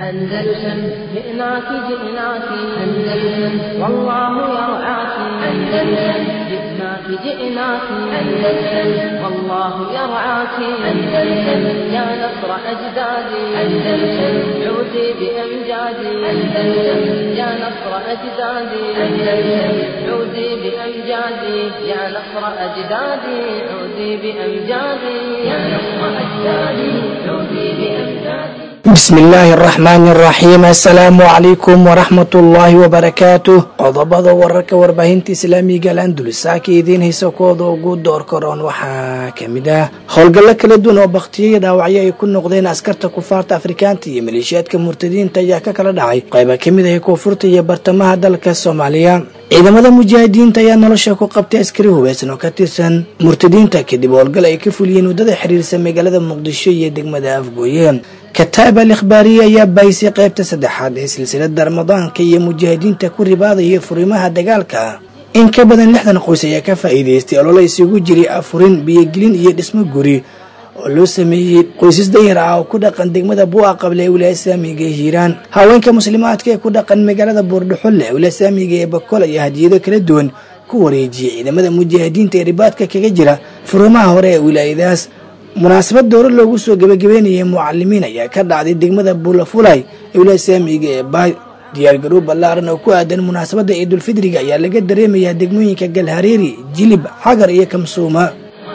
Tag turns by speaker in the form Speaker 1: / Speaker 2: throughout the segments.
Speaker 1: أندلسن جئناك جئناك أندلسن والله يرعاك أندلسن جئناك جئناك أندلسن والله يرعاك أندلسن يا نصر أجدادي أندلسن عودي بأمجادي أندلسن يا نصر أجدادي أندلسن عودي بأمجادي يا نصر أجدادي عودي بأمجادي يا نصر أجدادي عودي بأمجادي.
Speaker 2: بسم الله الرحمن الرحيم. السلام عليكم ورحمة الله وبركاته. qodobada wararka warbaahinta islaamiga Andalus idiin hayso kooda ugu door koron waxa kamida howlgalo kala duwan oo baqtiyay dhaawacyo ay ku noqdeen askarta kufaarta Afrikaanta iyo maleeshiyaadka murtadiinta ayaa ka kala dhacay qaybo kamid ah koonfurta iyo bartamaha dalka Soomaaliya. ciidamada mujaahidiinta ayaa nolosha ku qabtay askari hubeysan oo ka tirsan murtadiinta kadib howlgal ay ka fuliyeen wadada xiriirsan magaalada Muqdisho iyo degmada Afgooye. كتاب الإخبارية يا بايسي قيبت سدحاد سلسلة رمضان كي مجاهدين تكون رباضي فريمها دقالك إن كبدن لحظة قوسية كفائدة استيالو ليسيقو جري أفرين بيقلين إياد اسمه قري ولو سمي قوسيس دايرة أو كوداقان دقمة بوغا قبل ولا إسلامي جيران هاوين كمسلمات كي كوداقان مقالة بورد حلة ولا إسلامي جي بكولا يهديدو كالدون كوريجي إذا مدى مجاهدين تيرباتك كجرة فريمها هوري ولايداس munaasabad dowr loogu soo gabagabeeyay mucallimiin ayaa ka dhacday degmada Buulafulay ee wilaayada Saamiga ee Baay. diyaar garow ballaaran oo ku aadan munaasabada Eidul Fidriga ayaa laga dareemayaa degmooyinka Galhareeri, Jilib, Xagar iyo Kamsuuma.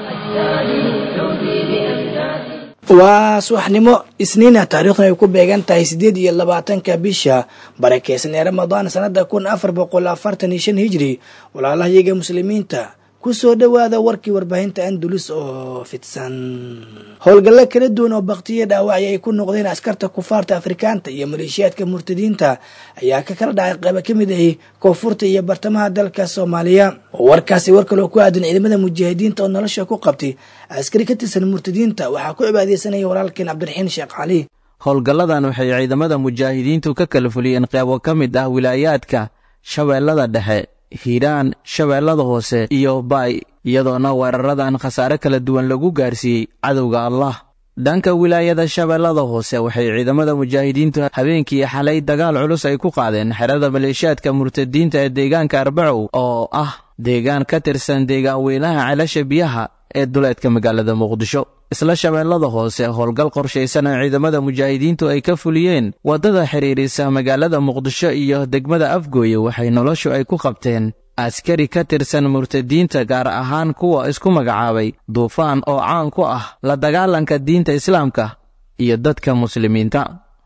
Speaker 2: waa subaxnimo isniina taariikhna ay ku beegan tahay 28 bisha barakeysan ee Ramadaan sanada 1445 hijri. walaalahayaga muslimiinta kusoo dhawaada warkii warbaahinta Andalus oo fidsan. howlgalo kala duwan oo baqtiye dhaawacyo ay ku noqdeen askarta kufaarta Afrikaanta iyo maleeshiyaadka murtadiinta ayaa ka kala dhacay qaybo kamid ah koonfurta iyo bartamaha dalka Soomaaliya. warkaasi war kale oo ku aadan ciidamada mujaahidiinta oo nolosha ku qabtay askari ka tirsan murtadiinta waxaa ku cibaadeysanaya walaalkeen Cabdiraxiin Sheekh Cali.
Speaker 3: howlgaladan waxay ciidamada mujaahidiintu ka kala fuliyeen qaybo kamid ah wilaayaadka Shabeellada Dhexe, Hiiraan, Shabeellada Hoose iyo Baay, iyadoona weeraradan khasaare kala duwan lagu gaarsiiyay cadowga Allah. dhanka wilaayada Shabeellada Hoose waxay ciidamada mujaahidiintu habeenkii xalay dagaal culus ay ku qaadeen xerada maleeshiyaadka murtadiinta ee deegaanka Arbaco oo ah deegaan ka tirsan deegaan weynaha Ceelasha Biyaha ee duleedka magaalada Muqdisho. isla Shabeellada Hoose howlgal qorsheysan oo ciidamada mujaahidiintu ay ka fuliyeen wadada xiriirisa magaalada Muqdisho iyo degmada Afgooye waxay noloshu ay ku qabteen askari ka tirsan murtadiinta gaar ahaan kuwa isku magacaabay Duufaan oo caan ku ah la dagaalanka diinta Islaamka iyo dadka muslimiinta.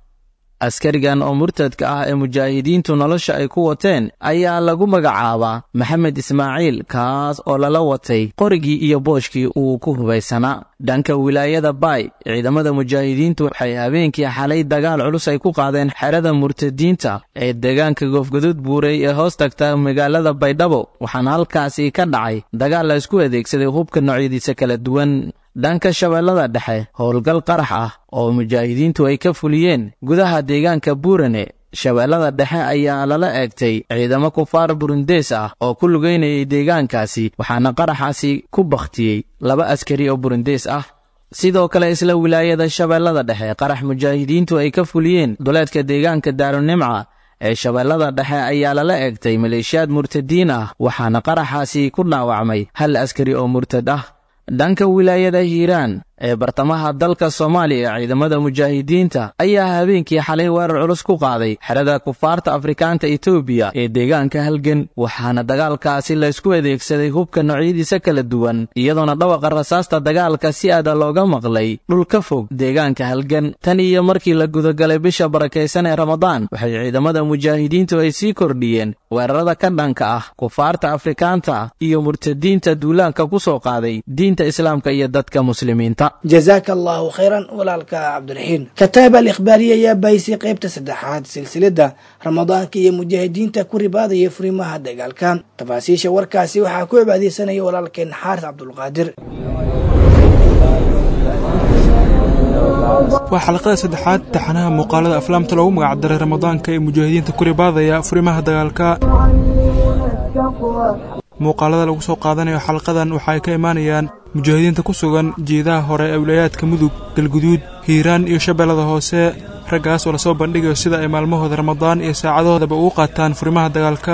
Speaker 3: askarigan oo murtadka ah ee mujaahidiintu nolosha ay ku wateen ayaa lagu magacaabaa Maxamed Ismaaciil, kaas oo lala watay qorigii iyo booshkii uu ku hubaysanaa. dhanka wilaayada Baay ciidamada mujaahidiintu waxay habeenkii xalay dagaal culus ay ku qaadeen xerada murtadiinta ee deegaanka Goofgaduud Buurey ee hoos tagta magaalada Baydhabo, waxaana halkaasi ka dhacay dagaal la isku adeegsaday hubka noocyadiisa kala duwan. dhanka Shabeellada Dhexe howlgal qarax ah oo mujaahidiintu ay ka fuliyeen gudaha deegaanka Buurane Shabeellada Dhexe ayaa lala eegtay ciidamo kufaar Burundees ah oo ku lugeynayay deegaankaasi, waxaana qaraxaasi ku baqtiyay 2 askari oo Burundees ah. sidoo kale isla wilaayada Shabeellada Dhexe qarax mujaahidiintu ay ka fuliyeen duleedka deegaanka Daarunimca ee Shabeellada Dhexe ayaa lala eegtay maleeshiyaad murtadiin ah, waxaana qaraxaasi ku dhaawacmay 1 askari oo murtad ah. dhanka wilaayada Hiiraan ee bartamaha dalka Soomaaliya ciidamada mujaahidiinta ayaa habeenkii xalay weerar culus ku qaaday xerada kufaarta Afrikaanta Itoobiya ee deegaanka Halgan, waxaana dagaalkaasi la isku adeegsaday hubka noocyadiisa kala duwan, iyadoona dhawaqa rasaasta dagaalka si aad looga maqlay dhul ka fog deegaanka Halgan. tan iyo markii la gudagalay bisha barakeysan ee Ramadaan waxay ciidamada mujaahidiintu ay sii kordhiyeen weerarada ka dhanka ah kufaarta Afrikaanta iyo murtadiinta duulaanka ku soo qaaday diinta Islaamka iyo dadka muslimiinta.
Speaker 2: جزاك الله خيرا ولالك عبد الرحيم. كتاب الإخبارية يا بايسي قيبت سدحاد سلسلة رمضان كي مجاهدين تكون رباضي يفرمها دقالك. تفاسيش وركاسي وحاكو بعد سنة ولالك حارث عبد القادر.
Speaker 4: وحلقة سدحاد تحناها مقالة أفلام تلو مقعدر رمضان كي مجاهدين تكون رباضي يفرمها دقالك. muuqaalada lagu soo qaadanayo xalqadan waxa ay ka imaanayaan mujaahidiinta ku sugan jeedaha hore ee wilayaadka mudug galguduud hiiraan iyo shabeellada hoose raggaas oo lasoo bandhigayo sida ay maalmahooda ramadaan iyo saacadahoodaba ugu qaataan furimaha dagaalka.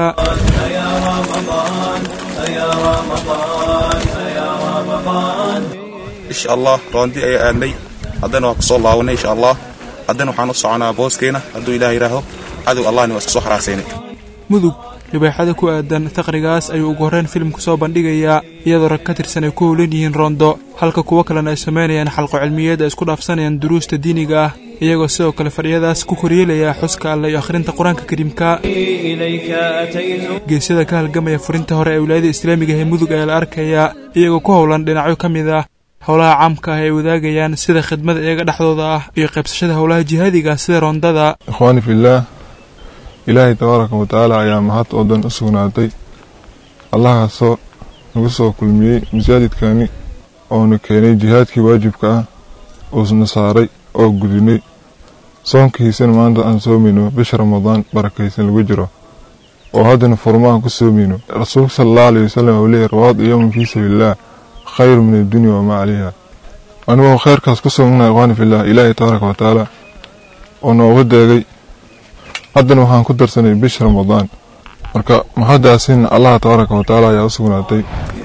Speaker 5: insha allah roondi ayaa aadnay haddana waa kusoo laawanay insha allah haddana waxaan u soconaa booskeena hadduu ilaah yidhaaho cadow allahni waa iska soo xaraasaynay.
Speaker 4: mudug libaaxada ku aadan taqrigaas ayuu ugu horreyn filimku soo bandhigayaa iyadoo rag ka tirsan ay ku howlan yihiin roondo halka kuwo kalena ay samaynayaan xalqo cilmiyeed ay isku dhaafsanayaan duruusta diiniga ah iyagoo sidoo kale fadhiyadaas ku koryeelaya xuska alle iyo akhrinta qur-aanka kariimka. geesyada ka halgamaya furinta hore ee wilaayada islaamiga ee mudug ayaa la arkayaa iyagoo ku howlan dhinacyo ka mid ah howlaha caamka ah ay wadaagayaan sida khidmada iyaga dhexdooda ah iyo qaybsashada howlaha jihaadiga sida roondada.
Speaker 6: ikhwaani fillaah ilaahay tabaaraka wa tacaala ayaa mahad oo dhan u sugnaatay allahaasoo nagu soo kulmiyey masaajidkani oonu keenay jihaadkii waajibka ah uusna saaray oo gudinay soonkiisana maanta aan soomayno bisha ramadaan barakaysan lagu jiro oo haddana furmaan ku soomayno. rasuulka sallallahu alayhi wasallam wuxuu leeyahay rawaad yawmin fii sabiilillaah khayr min addunya wamaa calayha. anigoo khayrkaas ku soognaa ikhwaani fillaah ilaahay tabaaraka wa tacaala oo nooga deegay haddana waxaan ku darsanay bisha ramadaan marka mahaddaasina allah tabaaraka wa tacaala ayaa u sugnaatay.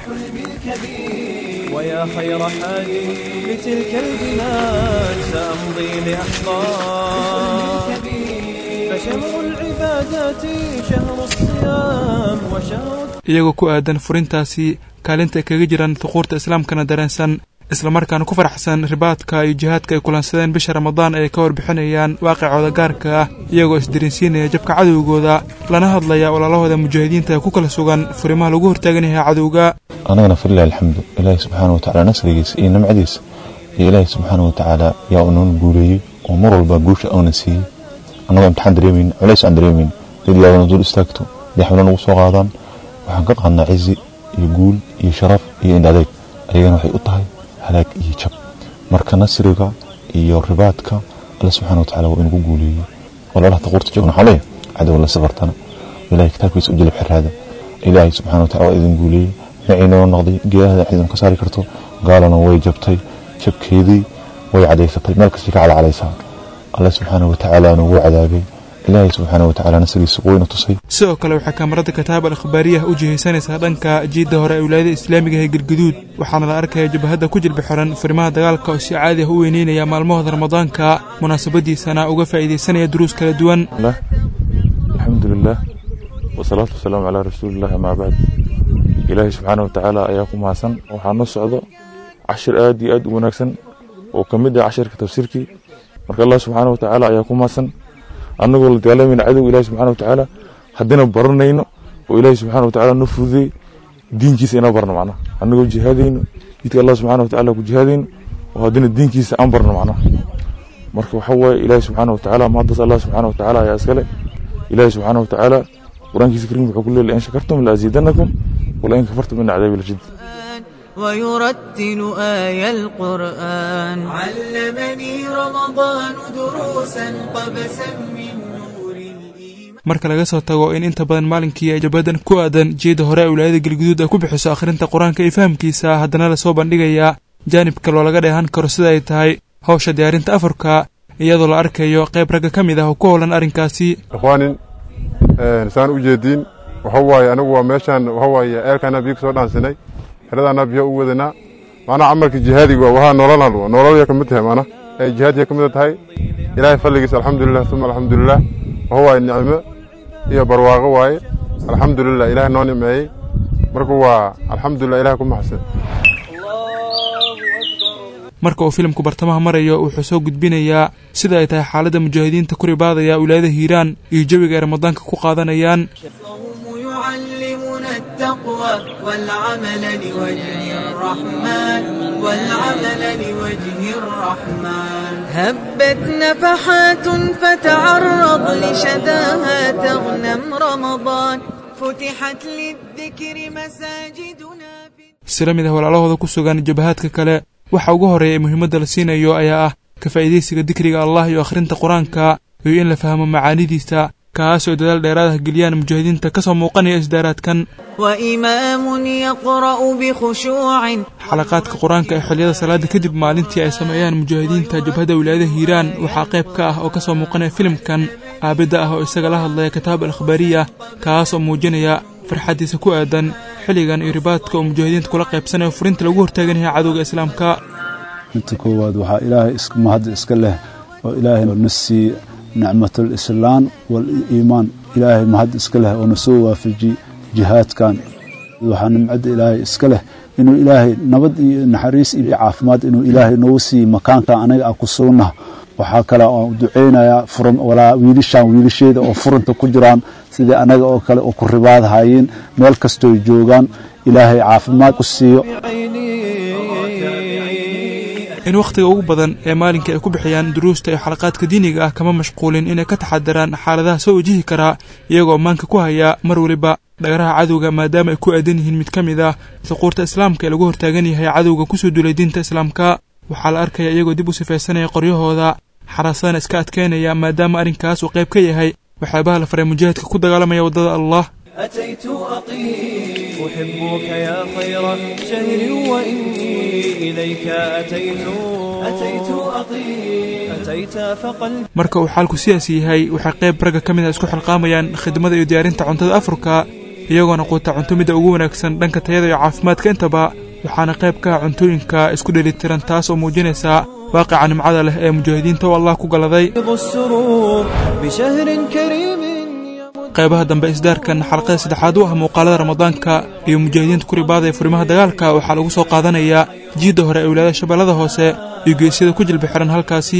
Speaker 7: ويا خير حال لتلك البلاد سأمضي لأحقاب فشهر العبادات شهر الصيام وشهر
Speaker 4: iyagoo ku aadan furintaasi kaalinta ay kaga jiraan thuquurta islaamkana dareensan islamarkaana ku faraxsan ribaadka iyo jihaadka ay kulansadeen bisha ramadaan ay ka warbixinayaan waaqicooda gaarka ah iyagoo isdirinsiinaya jabka cadowgooda lana hadlaya walaalahooda mujaahidiinta ee ku kala sugan furimaha lagu hortaagan yahay cadowga.
Speaker 8: anagana fillahi alxamdu ilaahi subxaana watacaala nasrigiisa iyo nimcadiisa iyo ilaahi subxaana watacaala yaa unoon guuleeyey oo mar walba guusha oona siiyey annagoo imtixaan dareemayna culays aan dareemayna dad ilaahna dul istaagto dee xawla nagu soo qaadaan waxaan ka qaadnaa cizi iyo guul iyo sharaf iyo indhadeeg ayagana waxay u tahay halaag iyo jab marka nasriga iyo ribaadka alla subxaana watacaala waa inagu guuleeyey walaalaha taquurta joogna waxaa leeyahay cadow la safartana ilaahay kitaabkiisa u jilib xiraada ilaahay subxaana watacaala waa idin guuleeyey maciinoo noqday geedaha ciidan ka saari karto gaalana way jabtay jabkeedii way cadaysatay meel kasta ka cadcalaysaa alla subxaana watacaala nagu cadaabay ilaahay subxaana watacaala nasrigiisa wayna tusay.
Speaker 4: sidoo kale waxaa kaamarada kitaab al-akhbaariyah u jihaysanaysaa dhanka jiidda hore ee wilaayada islaamiga ee galguduud waxaana la arkaya jabhadda ku jilba xiran furimaha dagaalka oo si caadi ah u weyneynaya maalmahooda ramadaanka munaasabadiisana uga faa'iidaysanaya duruus kala duwan.
Speaker 9: alxamdulilah wasalaatu wasalaamu calaa rasuulillahi amaa bacd. ilaahay subxaana watacaala ayaa ku mahadsan waxaa noo socdo cashir aad iyo aad u wanaagsan oo ka mid ah cashirka tafsiirkii marka allah subxaana watacaala ayaa ku mahadsan annagoo la dagaalamayna cadow ilaahay subxaana watacaala haddana baranayno oo ilaahay subxaana watacaala noo fududeey diinkiisa inaa barno macnaha annagoo jihaadayno jidka allah subxaana watacaala ku jihaadayno oo haddana diinkiisa aan barno macnaha marka waxa waaye ilaahay subxaana watacaala mahaddaas allah subxaana watacaala ayaa iskale ilaahay subxaana watacaala qur-aankiisa kariim wuxuu ku leeyahay in shakartum la aziidannakum ولئن كفرتم من عذاب الشديد.
Speaker 7: ويرتل آي القرآن علمني رمضان دروسا قبسا من نور الإيمان.
Speaker 4: marka laga soo tago in inta badan maalinkii ay jabhadan ku aadan jeeda hore wilaayada galguduud ay ku bixiso akhrinta qur-aanka iyo fahamkiisa haddana la soo bandhigayaa jaanibka loo laga dheehan karo sida ay tahay hawsha diyaarinta afurka iyadoo la arkayo qayb ragga ka mid ah oo ku howlan arrinkaasi.
Speaker 6: ikhwaanin saan u jeediin waxa waaye anigu waa meeshaan waxa waaye eelkana biyo soo dhaansanay xiradaana biyo u wadanaa maana amarka jihaadiga waxa nolol ka mid tahay maana ay jihaadiga ka mid tahay ilaahay fadligiisa alxamdulillah thumma alxamdulillah waxa waaye nicmo iyo barwaaqo waaye alxamdulillah ilaahay noo nimeeyay marka waa alxamdulillah ilaahay ku mahadsan.
Speaker 4: marka uu filimku bartamaha marayo wuxuu soo gudbinayaa sida ay tahay xaaladda mujaahidiinta ku ribaadaya wilaayada hiiraan iyo jawiga ay ramadaanka ku qaadanayaan.
Speaker 7: التقوى والعمل لوجه الرحمن هبت نفحات فتعرض لشداها تغنم رمضان فتحت للذكر مساجدنا
Speaker 4: sila mid ah walaalahooda ku sugan jabahaadka kale waxa ugu horeeyay muhiimadda la siinayo ayaa ah ka faa'iideysiga dikriga Allah iyo akhrinta quraanka iyo in la fahmo macaanidiisa kaasoo dadaal dheeraad geliyaan mujaahidiinta ka soo muuqanaya isdaaraadkan.
Speaker 7: وإمام يقرأ بخشوع
Speaker 4: xalaqaadka qur-aanka ee xilliyada salaada kadib maalintii ay sameeyaan mujaahidiinta jabhada wilaayada hiiraan waxaa qayb ka ah oo ka soo muuqanaya filimkan aabida ah oo isaga la hadlaya kitaab al-akhbaariya kaasoo muujinaya farxadiisa ku aadan xilligan iyo ribaadka oo mujaahidiinta kula qaybsanayo furinta lagu hortaagan yahay cadowga islaamka.
Speaker 10: inta koowaad waxaa ilaahay mahad iska leh oo ilaahay nasii nicmatul islaam wal iimaan ilaahay mahad iska leh oo nasoo waafaji jihaadkan waxaa nimcada ilaahay iska leh inuu ilaahay nabad iyo naxariis iyo caafimaad inuu ilaahay noo sii makaanka anaga aan ku sugnah. waxaa kale oo duceynayaa furan walaa wiilasheeda oo furanta ku jiraan sidii anaga oo kale oo ku ribaad hayeen meel kastoo joogaan ilaahay caafimaad ku siiyo.
Speaker 4: in waqtiga ugu badan ee maalinka ay ku bixiyaan duruusta iyo xalaqaadka diiniga ah kama mashquulin inay ka taxadaraan xaaladaha soo wajihi karaa iyagoo maanka ku haya mar waliba dhagaraha cadowga maadaama ay ku aadan yihiin mid ka mid ah suquurta islaamka ee lagu hortaagan yahay cadowga kusoo duulay diinta islaamka. waxaa la arkaya iyagoo dib u sifaysanaya qoryahooda xaraasana iska adkeynaya maadaama arrinkaas uu qayb ka yahay waxyaabaha la faray mujaahidka ku dagaalamaya waddada allah.
Speaker 11: أتيت أطيب أحبك يا خير شهر وإني إليك أتيت أطيب فقلبي.
Speaker 4: marka uu xaalku sidaas yahay waxay qayb ragga ka mid ah isku xilqaamayaan khidmada iyo diyaarinta cuntada Afrika iyagoona quuta cunto midda ugu wanaagsan dhanka tayada iyo caafimaadka intaba waxaana qayb ka cuntoyinka isku dheelitiran taas oo muujinaysa waaqica nimcada leh ee mujaahidiinta oo Allah ku galaday. qaybaha dambe isdaarkan xalqada saddexaad u ah muuqaalada ramadaanka iyo mujaahidiinta ku ribaada ee furimaha dagaalka waxaa lagu soo qaadanayaa jiida hore ee wilaayada shabeellada hoose iyo geesida ku jilba xiran halkaasi.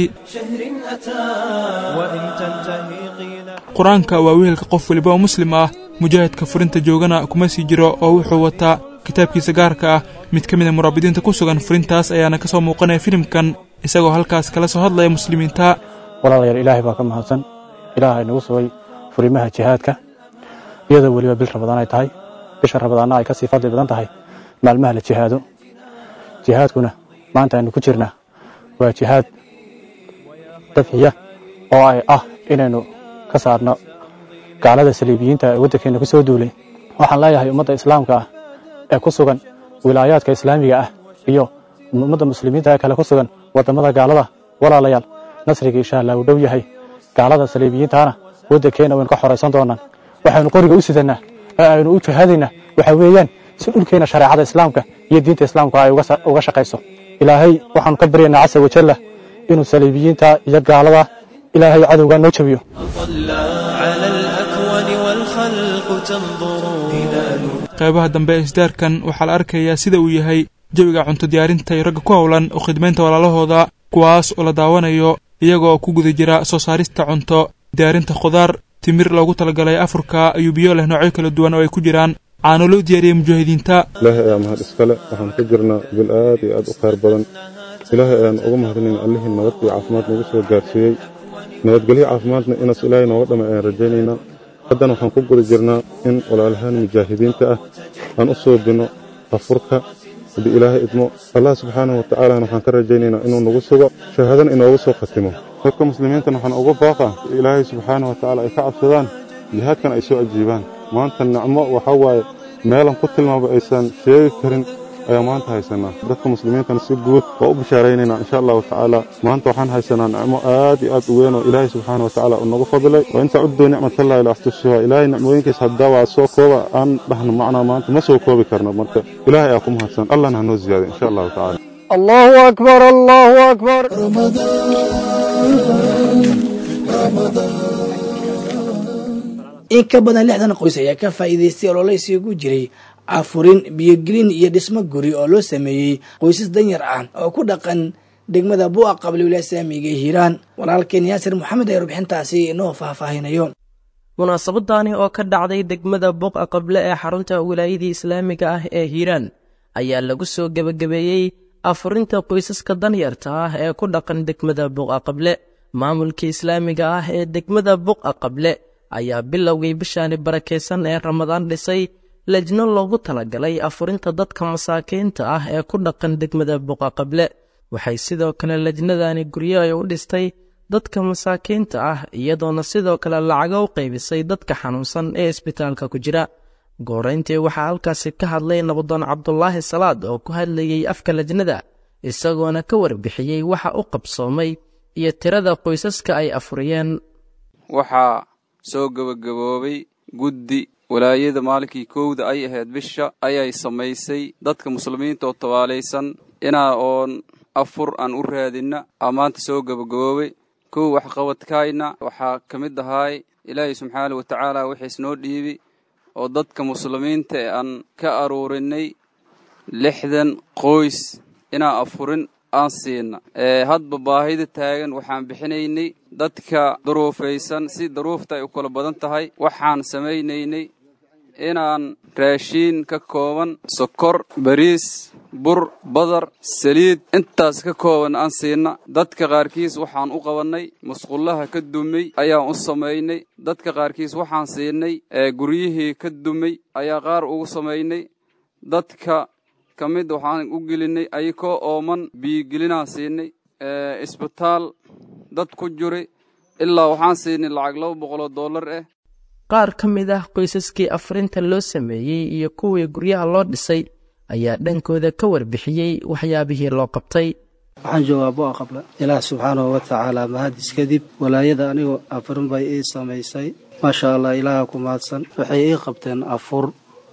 Speaker 4: qur-aanka waa wehelka qof waliba oo muslim ah mujaahidka furinta joogana kuma sii jiro oo wuxuu wataa kitaabkiisa gaarka ah. mid ka mid ah muraabidiinta ku sugan furintaas ayaana ka soo muuqanaya filimkan isagoo halkaas kala soo hadlaya muslimiinta.
Speaker 12: walaalayaal ilaahay baa ka mahadsan ilaahay nagu sugay furimaha jihaadka iyadoo waliba bil Ramadaan ay tahay bisha Ramadaanna ay ka sii fadli badan tahay maalmaha la jihaado. jihaadkuna maanta aynu ku jirnaa waa jihaad dafciya oo ay inaynu ka saarno gaalada saliibiyiinta ee waddankeena ku soo duulay. waxaan leeyahay ummadda islaamka ah ee ku sugan wilaayaadka islaamiga ah iyo ummadda muslimiinta ee kale ku sugan wadamada gaalada walaalayaal nasriga insha Allah uu dhow yahay. gaalada saliibiyiintaana waddankeena waynu ka xoreysan doonaan. waxaynu qoriga u sidanaa ee aynu u jihaadinaa waxa weeyaan si dhulkeena shariicada islaamka iyo diinta islaamka ay uga shaqeyso. ilaahay waxaan ka baryaynaa casa wajalla inuu saliibiyiinta iyo gaalada ilaahay cadowga noo jabiyo.
Speaker 4: qaybaha dambe isdaarkan waxaa la arkayaa sida uu yahay jawiga cunto diyaarinta iyo ragga ku howlan u khidmaynta walaalahooda kuwaas oo la daawanayo iyagoo ku guda jira soo saarista cunto diyaarinta khudaar timir loogu talagalay Afrika iyo biyo leh noocyo kala duwan oo ay ku jiraan caano loo diyaariyay mujaahidiinta.
Speaker 6: ilaahay ayaa mahad iskale waxaan ku jirnaa bil aad iyo aad u khayr badan. ilaahay ayaan ugu mahadinayn allihii nabad iyo caafimaad nagu soo gaarsiiyey nabadgelyo caafimaadna inaas ilaahay nooga dhama ayaan rajaynaynaa. haddana waxaan ku guda jirnaa in walaalahaan mujaahidiinta ah aan u soo bino afurka haddii ilaahay idmo allah subxaanahu wa tacaala waxaan ka rajaynaynaa inuu nagu sugo shahaadana inoogu soo khatimo. dadka muslimiintana waxaan uga baaqaa ilaahay subxaanahu wa tacaala ay ka cabsadaan jihaadkan ay soo ajiibaan. maanta nicmo waxaa waaye meelan ku tilmaamo aysan sheegi karin ayaa maanta haysanaa. dadka muslimiintana si guud waa u bishaaraynaynaa insha allahu tacaala. maanta waxaan haysanaa nicmo aad iyo aad u weyn oo ilaahay subxaanahu wa tacaala uu nagu fadilay. wa in tacuduu nicmatallahi la tuhsuha. ilaahay nicmooyinkiisa haddaa waa soo kooba aan dhahno macnaa maanta ma soo koobi karno. marka ilaahay ayaa ku mahadsan allahna ha noo ziyaadiyo insha allahu tacaala.
Speaker 13: allahu akbar allahu akbar.
Speaker 2: in ka badan 60 qoys ayaa ka faa'iideystay ololeysi ugu jiray afurin biyogelin iyo dhismo guri oo loo sameeyay qoysas danyar ah oo ku dhaqan degmada Buuqa qabli wilaayada Islaamiga Hiiraan. walaalkeen Yaasir Maxamed ay rubixintaasi inoo faahfaahinayo.
Speaker 14: munaasabadani oo ka dhacday degmada Buuqa qabli ee xarunta wilaayada Islaamiga ah ee Hiiraan ayaa lagu soo gabagabeeyay afurinta qoysaska danyarta ah ee ku dhaqan degmada Buuqa qabli. maamulka Islaamiga ah ee degmada Buuqa qabli ayaa bilowgay bishaani barakeysan ee Ramadaan dhisay lajno loogu talagalay afurinta dadka masaakiinta ah ee ku dhaqan degmada Buuqa qabli. waxay sidoo kale lajnadani guryo ay u dhistay dadka masaakiinta ah iyadoona sidoo kale lacago u qaybisay dadka xanuunsan ee isbitaalka ku jira. goorayntii waxaa halkaasi ka hadlay nabadoon cabdulaahi salaad oo ku hadlayey afka lajnada, isagoona ka warbixiyey waxa u qabsoomay iyo tirada qoysaska ay afuriyeen.
Speaker 15: waxaa soo gabagaboobay guddi walaayada maalinkii kowda ay ahayd bisha ayay samaysay dadka muslimiinta oo tabaalaysan inaa oon afur aan u raadinna maanta soo gabagaboobay. kow waxqabadkayna waxaa ka mid ahaay ilaahay subxaana wa tacaala wixiis noo dhiibi oo dadka muslimiinta ee aan ka aruurinay 60 qoys inaa afurin aan siina. hadba baahida taagan waxaan bixinaynay dadka duruufaysan si duruufta ay u kala badan tahay. waxaan samaynaynay inaan raashiin ka kooban sokor, bariis, bur, badar, saliid intaas ka kooban aan siina. dadka qaarkiis waxaan u qabanay musqullaha ka dumay ayaan u samaynay. dadka qaarkiis waxaan siinay guryihii ka dumay ayaa qaar ugu samaynay. dadka ka mid waxaan u gelinay ayakoo ooman biyigelinaan siinay. isbitaal dad ku jiray ilaa waxaan siinay lacag $200 ah.
Speaker 14: qaar ka mid ah qoysaskii afurinta loo sameeyey iyo kuwii guryaha loo dhisay ayaa dhankooda ka warbixiyey waxyaabihii loo qabtay.
Speaker 16: waxaan jawaabo qabla ilaah subxaanahu wa tacaala mahadis kadib walaayada anigoo afurin bay ii samaysay. maasha allah ilaaha ku mahadsan. waxay ii qabteen afur,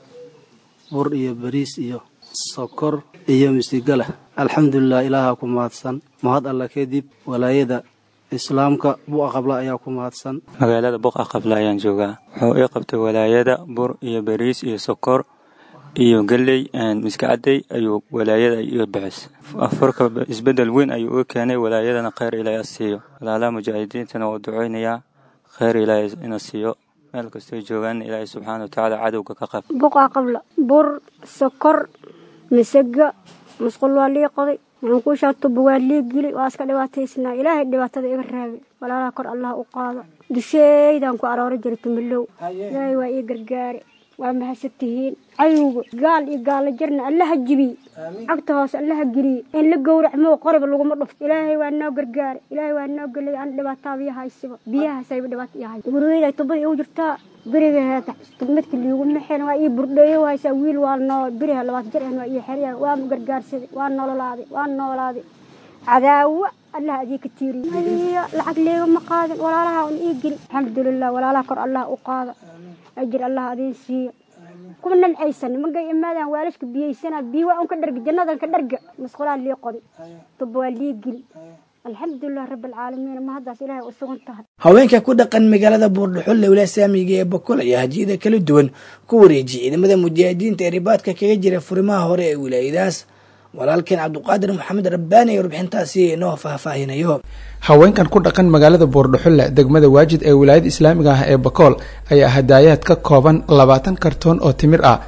Speaker 16: bur iyo bariis iyo sokor iyo misigala. alxamdulilah ilaaha ku mahadsan. mahad alla kadib walaayada islaamka buqa qabla ayaa ku mahadsan.
Speaker 17: magaalada buqa qabla ayaan joogaa. wuxuu ii qabtay walaayada bur iyo bariis iyo sokor iyo galley miskacadey ayuu walaayada iyo bixis. afurka isbedel weyn ayuu u keenay. walaayadana khayr ilaahay siiyo. walaalaha mujaahidiintana waa duceynayaa khayr ilaahay ina siiyo. meel kastoo joogaan ilaahay subxaanahu wa tacaala cadowga ka qab.
Speaker 18: buqa qabla bur sokor misaga musqul waa lii qoday. waxaan ku shaatuba waa lii gili waa iska dhibaataysnaa. ilaahay dhibaatada iga raabay. walaalaha kor allah u qaado. dusheydaan ku aroora jiray tumalow. ilaahay waa ii gargaare. waa mahadsantihiin. cadowga gaal iyo gaala jirna allaha jibiy. cagta hoose allaha geliye. in la gowracmo qoriba laguma dhufto. ilaahay waa noo gargaare. ilaahay waa noo gelay aan dhibaataa biyaha haysiba. biyahaasayba dhibaato yahay. guriyada tubada igu jirtaa beriga heeta tubmadka liigu maxeen waa ii burdheeyo haysaa. wiil waa noo beriha 20 jir waa ii xeriyay. waa mu gargaarsaday. waa noolaaday. cadaawa allah adii ka tiiriyo. lacag leega ma qaadin. walaalaha un ii geli. alxamdulilah walaalaha kor allah u qaada. ajir allah adiin siiyo. kuma nalcaysan magay imaadaan waalashka biyeysana biyo waa un ka dharga jannadan ka dharga masqulaa lii qoday tuba waa lii geli. alxamdulilah rabbil caalamiin. ma haddaas ilaahay u sugan tahay.
Speaker 2: haweenka ku dhaqan magaalada buurdhuxulle wilaaya saamiga ee Boqol ayaa hadiyada kala duwan ku wareejiyay ciidamada mujaahidiinta ee ribaadka kaga jira furimaha hore ee wilaayadaas. walaalkeen cabduqaadir maxamed rabbaani ee warbixintaasi inoo faahfaahinayo.
Speaker 19: haweenkan ku dhaqan magaalada buurdhuxulle degmada waajid ee wilaayada islaamiga ah ee Boqol ayaa hadaayaad ka kooban 20 kartoon oo timir ah,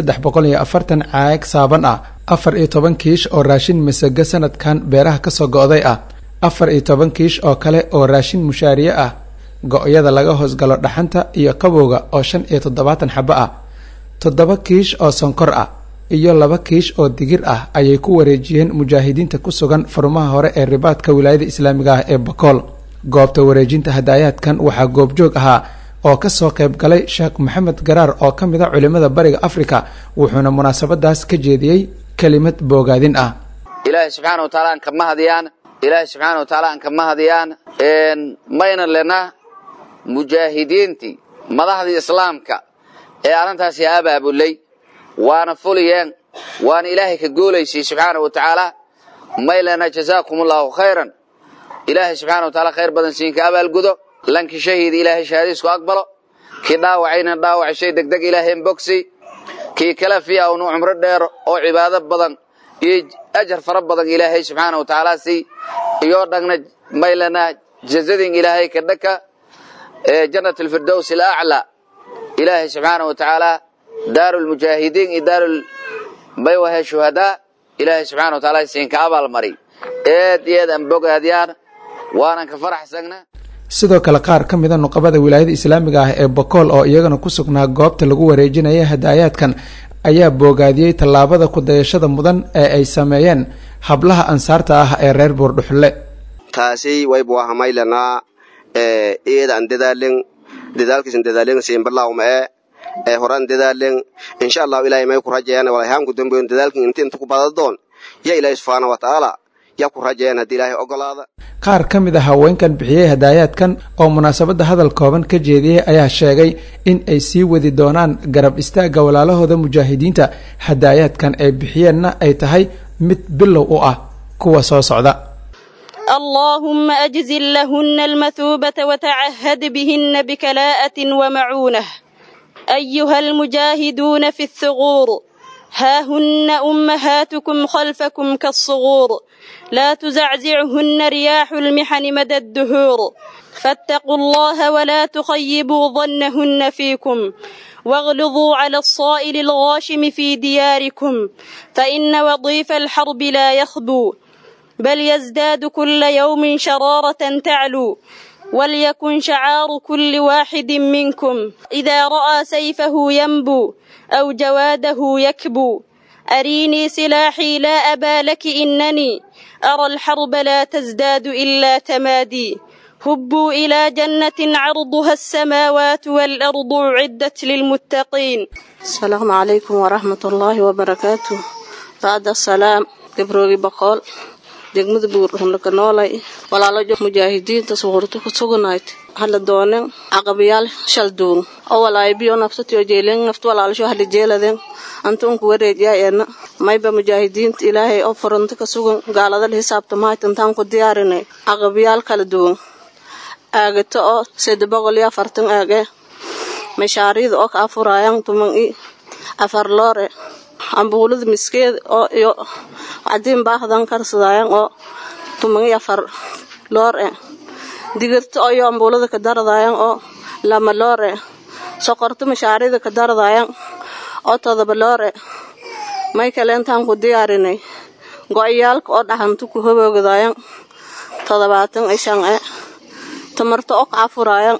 Speaker 19: 340 caag saaban ah, 14 kiish oo raashin masaga sanadkan beeraha ka soo go'day ah, 14 kiish oo kale oo raashin mushaariye ah, go'yada laga hoosgalo dhaxanta iyo qabowga oo 75 xabo ah, 7 kiish oo sonkor ah iyo 2 kiish oo digir ah ayay ku wareejiyeen mujaahidiinta ku sugan furmaha hore ee ribaadka wilaayada islaamiga ah ee Boqol. goobta wareejinta hadaayaadkan waxaa goobjoog ahaa oo ka soo qayb galay Sheekh Maxamed Garaar oo ka mid ah culimada bariga Afrika, wuxuuna munaasabadaas ka jeediyey kelimad boogaadin ah.
Speaker 20: ilaahay subxaanahu wa tacaala aan kama hadiyaan mayna lena mujaahidiintii madaxdii islaamka ee arrintaasi abaabulay waana fuliyeen waana ilaahay ka gooleysay subxaanahu wa tacaala. maylana jazaakumullahu khayran. ilaahay subxaanahu wa tacaala khayr badan siinka abaalgudo. lanki shahiid ilaahay shahaadiisku aqbalo. kii dhaawacayna dhaawacishay degdeg ilaahay bogsi. kii kala fiya unu cumro dheer oo cibaado badan iyo ajar fara badan ilaahay subxaanahu wa tacaala si iyo dhagna maylana jazadin ilaahay ka dhaka jannatul firdaws al-a'la. ilaahay subxaanahu wa tacaala daarul mujaahidiin iyo daarul baywaha shuhada ilaahay subxaanahu wa tacaala siinka abaal mari. eed aan bogaadiyaan waanan ka faraxsagna.
Speaker 19: sidoo kale qaar ka mid ah nuqabada wilaayada islaamiga ah ee Boqol oo iyagana ku sugnaa goobta lagu wareejinayay hadaayaadkan ayaa boogaadiyey tallaabada ku dayashada mudan ee ay sameeyeen hablaha ansaarta ah ee reer Buurdhuxulle.
Speaker 21: kaasi way buu hamaylana eedan dadaalkiisan dadaalin siin barlaawma horan dadaalin insha Allah ilaahay may ku rajayaan walahi aan ku dambeeyo dadaalkin inta ku badadoon ya ilaahay subhanahu wa ta'ala ya ku rajayaan hadii ilaahay ogolaada
Speaker 19: qaar ka mid ah haweenkan bixiyay hadaayadkan oo munaasabada hadal kooban ka jeediyay ayaa sheegay in ay sii wadi doonaan garab istaaga walaalahooda mujaahidiinta hadaayadkan ay bixiyeenna ay tahay mid bilow u ah kuwa soo socda
Speaker 22: اللهم أجزل لهن المثوبة وتعهد بهن بكلاءة ومعونة أيها المجاهدون في الثغور ها هن أمهاتكم خلفكم كالصغور لا تزعزعهن رياح المحن مدى الدهور فاتقوا الله ولا تخيبوا ظنهن فيكم واغلظوا على الصائل الغاشم في دياركم فإن وظيف الحرب لا يخبو بل يزداد كل يوم شرارة تعلو وليكن شعار كل واحد منكم إذا رأى سيفه ينبو أو جواده يكبو أريني سلاحي لا أبا لك إنني أرى الحرب لا تزداد إلا تمادي هبوا إلى جنة عرضها السماوات والأرض عدت للمتقين. السلام عليكم ورحمة الله وبركاته. بعد السلام قبروي بقول degmada buurhun ka noolay walaalo joog mujaahidiinta suurto ku sugnayd hal doonan aqabiyaal shal duun oo walaay biyo nafsatiyo jeeleen naftu walaalo hal jeeladen antuun ku wareejayna mayba mujaahidiinta ilaahay oo furanta ka sugan gaalada xisaabta maatantan ku diyaarinay aqabiyaal kala duwan aagato oo 740 aage mashaariida oo ka afurayaan tuman afar loore ambuulada miskeed oo iyo cadin baahdan karsadayaan oo tuman afar loore digirta oo iyo ambuulada ka daradayaan oo lama loore soqorta mashaariida ka daradayaan oo 7 loore may kale intaan ku diyaarinay go'ayaalka oo dhaxantu ku hoboogdayaan 75 tamarta oo ka afurayaan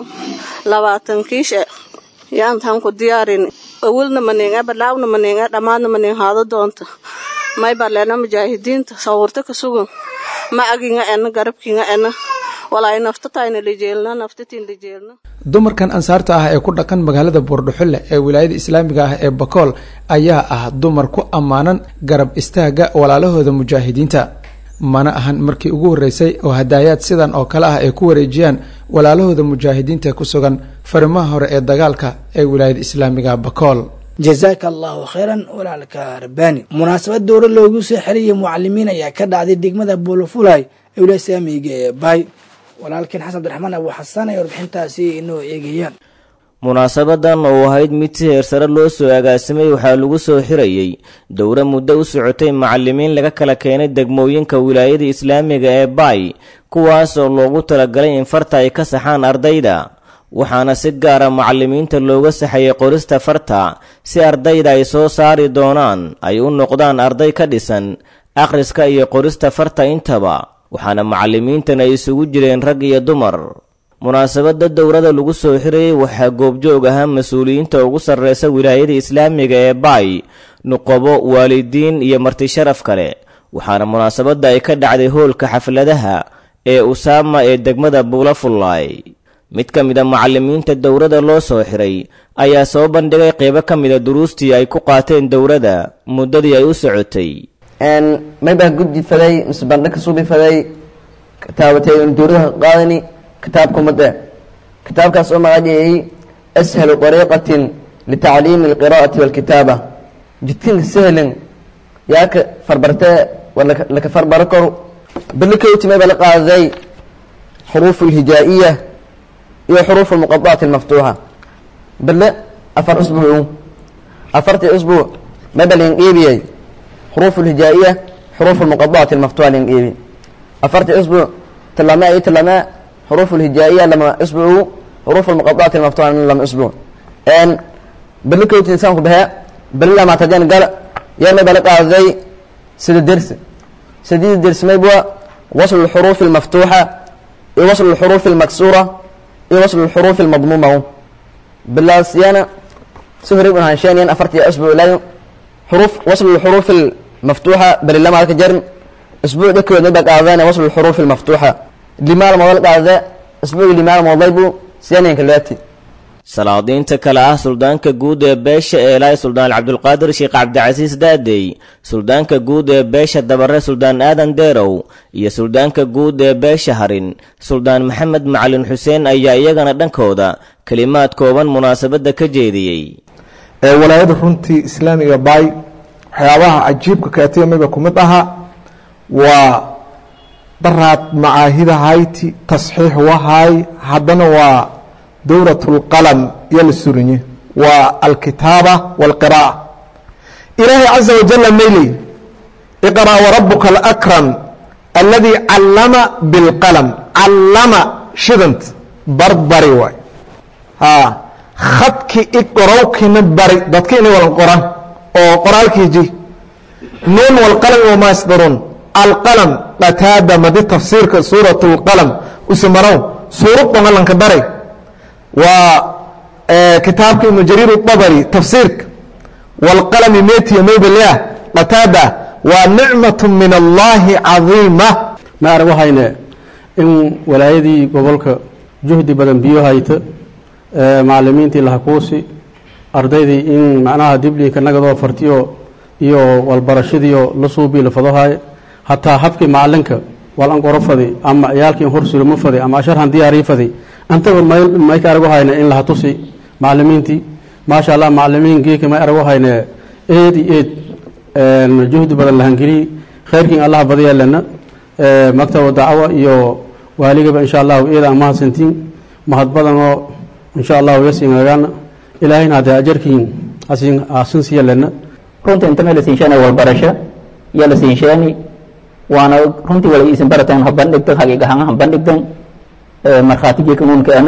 Speaker 22: 20 kiisha yaantaan ku diyaarinay awalna maneenga balaawna maneenga dhamaadna maneen haado doonta may balena mujaahidiinta sawirta ka sugan ma aginga en garabkiinga en walaay naftatayna lijeelna naftatiin lijeelna
Speaker 19: dumarkan ansaarta ah ee ku dhaqan magaalada Buurdhuxule ee wilaayada Islaamiga ah ee Bakool ayaa ah dumar ku amaanan garab istaaga walaalahooda mujaahidiinta mana ahan markii ugu horeysay oo hadaayad sidan oo kale ah ay ku wareejiyaan walaalahooda mujaahidiinta ku sugan farimaha hore ee dagaalka ee wilaayada Islaamiga Bakool.
Speaker 2: jazaaka allahu khayran walaalka Rabbani. munaasabad dowr loogu soo xiriyay mucallimiin ayaa ka dhacday degmada Buulafulay ee wilaayada Islaamiga ee Bay. walaalkeen Xasan Abdiraxmaan Abu Xasan ay warbixintaasi inoo eegayaan.
Speaker 23: munaasabadan oo ahayd mid si heersare loo soo agaasimay waxaa lagu soo xirayay dowra muddo u socotay macallimiin laga kala keenay degmooyinka wilaayada Islaamiga ee Bay kuwaas oo loogu talagalay in farta ay ka saxaan ardayda waxaana si gaar ah macallimiinta looga saxayay qorista farta si ardayda ay soo saari doonaan ay u noqdaan arday ka dhisan akhriska iyo qorista farta intaba waxaana macallimiintan ay isugu jireen rag iyo dumar. munaasabada dowrada lagu soo xirayay waxaa goobjoog ahaa mas-uuliyiinta ugu sarreysa wilaayada Islaamiga ee Bay nuqabo waalidiin iyo marti sharaf kale waxaana munaasabada ay ka dhacday hoolka xafladaha ee Usaama ee degmada Buulafulay. mid ka mid ah macallimiinta dowrada loo soo xiray ayaa soo bandhigay qaybo ka mid ah duruustii ay ku qaateen dowrada muddadii ay u socotay.
Speaker 24: mayba guddi faday misbandhig suubi faday kitaabtay dowrada qaadani كتابكم مدى كتاب كاس أمغادي أسهل طريقة لتعليم القراءة والكتابة جدكين سهل ياك فربرتاء ولا لك فربركر بالكوتي ما بلقى زي حروف الهجائية هي حروف المقطعات المفتوحة بلا أفر أسبوع أفرت أسبوع ما بلين إيبي حروف الهجائية حروف المقطعات المفتوحة لين إيبي أفرت أسبوع تلما حروف الهجائية لما أسبوع حروف المقطعات المفتوحة لما أسبوع أن بالكوت إنسان بها بالله ما تجان قال يا ما بلقى زي سد الدرس ما يبغى وصل الحروف المفتوحة يوصل الحروف المكسورة يوصل الحروف المضمومة بالله سيانا سهر ابن هانشان ين أفرت يا أسبوع لا حروف وصل الحروف المفتوحة بالله ما تجرن أسبوع ذكر نبقى أذان وصل الحروف المفتوحة limaal modal qaadada isbuuc limaal modaybu seeneenka laati
Speaker 23: salaadiinta kale ah suldaanka guud ee beesha eelay suldaan cabdulqaadir sheekh cabdicasiis daadey suldaanka guud ee beesha dabare suldaan aadan deerow iyo suldaanka guud ee beesha harin suldaan maxamed macalin xuseen ayaa iyagana dhankooda kalimaad kooban munaasabadda ka jeediyey
Speaker 1: walaayada runtii islaamiga baay waxyaabaha cajiibka kaatiya miba ku mid ahaa waa daraad macaahida hayti tasxiix wahay haddana waa dowrat اlqalm iyo la surinye waa alkitaaba wاlqiraa'a ilaahay caza wajala mayley iqra' warabuka alakram aladii callama biاlqalm callama shidant barbari waay khadki iqorowkina bari dadka inay walan qoran oo qoraalkiiji nuun wاlqalm wama yasdaruun alqalm qataada madi tafsiirka suuraة اlqalm usimanow suurad dhangalanka daray waa kitaabka ibnu jariir الطabri tafsiirka wاlqalmi metiya maybalya qataada waa nicmaة min allahi cadiima
Speaker 3: ma arag waxayne in walaayadii gobolka juhdi badan biyo hayta macalimiintii lahakuusi ardaydii in macnaha dibliinka nagadoo fartiyo iyo walbarashadiio la suubii la fadohay hataa habkii macalinka walan qoro fadi ama ciyaalkii horsulimo fadi ama asharhan diyaarii fadi antaba mayka aragu hayne in laha tusi macalimiintii maasha allah macalimiin geeka may aragu hayne eed iyo eed juhdi badan lahangeliyi khayrkiin allah badiyaalena maktaba dacwa iyo waaligaba insha allahu eed aan mahadsantiin mahad badan oo insha allahu yasiinagaana ilaahayna haddee ajarkiin asin siyalena
Speaker 5: runtii inta meel siinshaana walbarasho iyo la siinshaani waana runtii wala isin barataan ha bandhigtan haqiiqahaan ha bandhigtan markhaatigii kanuunkeena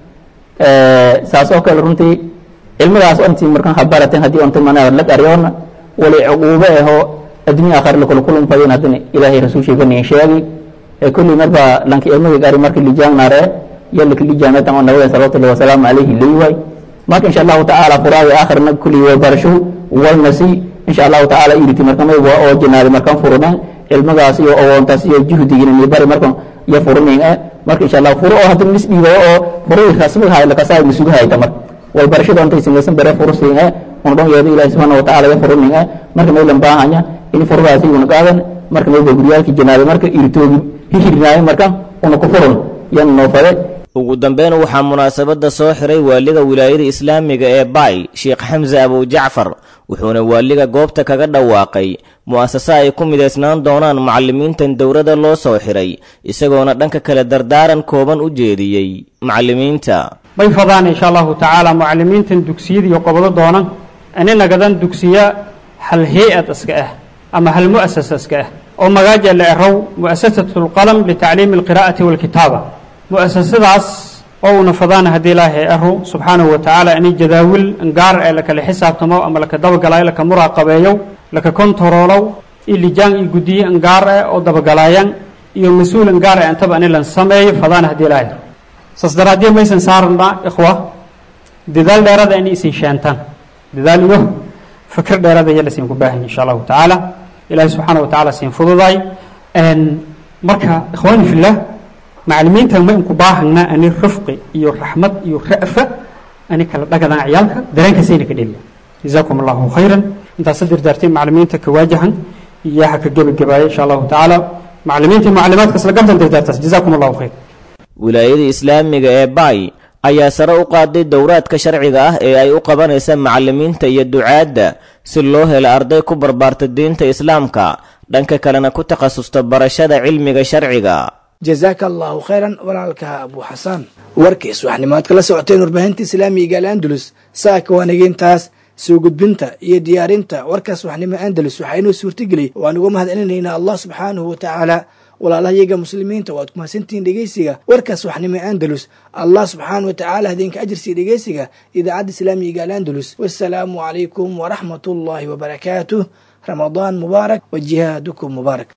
Speaker 5: saas oo kale runtii cilmigaas ontii markan ha barateen haddii onta manaa lag aryoona wali cuquube ahoo adduunya aakhir la kula kulunfadeen haddana ilaahay rasuulshiiga niin sheegi kulli marba lanki cilmiga gaari marka lijaanare yalla ki lijaanatan oo nabiga sallallahu alayhi wasallam alayhi leeyahay marka insha Allah ta'ala furaawi aakhirna kulli way barasho walnasi insha Allah ta'ala iriti markan waa oo jinaadi markan furunaan cilmigaas iyo awoontaas iyo juhdigiina ni bari markan ya furuneen marka insha Allah furo oo hadda misdiiba oo furo rasmiga hay la kasaay misuga hay tamar wal barashada intay sameeysan bare furuseen on dhan yeedo Ilaahay subhanahu wa ta'ala ya furuneen marka meelan baahanya in furugaasi uu qaadan marka meedo guriyaalki jinaadi marka irtoogi hihirnaay marka una ku furun yan noo fare
Speaker 23: ugu dambeyn waxaa munaasabadda soo xiray waaliga wilaayada islaamiga ee Baay Sheekh Xamza Abu Jacfar wuxuuna waaliga goobta kaga dhawaaqay mu'asasa ay ku mideysnaan doonaan macallimiintan dowladda loo soo xiray isagoona dhanka kale dardaaran kooban u jeediyey macallimiinta
Speaker 8: bay fadaan insha Allah ta'ala macallimiintan dugsiyada iyo qobado doonaan anina gadan dugsiya hal hay'ad aska ah ama hal mu'asasa aska ah oo magaaja la eraw mu'asasatul qalam li ta'liim al-qira'ati wal kitaba mu'asasadaas oo una fadaan hadii Ilaahay arro subhanahu wa ta'ala ani jadaawil gaar ee la kala xisaabtamo ama la ka dabagalay la ka muraaqabeeyo la ka kontaroolo ilijaan i gudiye gaar ee oo dabagalayaan iyo mas'uul gaar ee antaba ani lan sameeyo fadaan hadii Ilaahay sasdaraadiye maysan saarna ikhwa dadaal dheerada in isin shaantaan dadaal iyo fikir dheerada yala siin ku baahan insha Allah ta'ala Ilaahay subhanahu wa ta'ala siin fududay marka ikhwani fillah macallimiinta ma inku baahana ani rifqi iyo raxmad iyo ra'fa ani kala dhagadan ciyaalka dareenka sayna ka dhaliya jazakumullahu khayran inta sadir dartay macallimiinta ka waajahan iyo ha ka gabagabaay insha Allah ta'ala macallimiinta macluumaadka isla gartan dartaas jazakumullahu khayr
Speaker 23: wilaayada islaamiga ee Baay ayaa sare u qaaday dowraadka sharciga ah ee ay u qabanaysa macallimiinta iyo ducaadda si loo helo arday ku barbaarta diinta islaamka dhanka kalena ku takhasusta barashada cilmiga sharciga
Speaker 2: jazaaka allahu khayran walaalka abu xasan warkiis waxnimaad kala socoteen warbaahinta islaamiga Andalus saaka wanageentaas soo gudbinta iyo diyaarinta warkaas waxnimo Andalus waxaynu suurtageliyay waan uga mahadcelinaynaa Allah subhanahu wa ta'ala walaalahayaga muslimiinta waad ku mahadsantiin dhageysiga warkaas waxnimo Andalus Allah subhanahu wa ta'ala hadinka ajirsi dhageysiga idaacada islaamiga Andalus wassalaamu alaykum wa rahmatullahi wa barakatuh ramadan mubarak wa jihadukum mubarak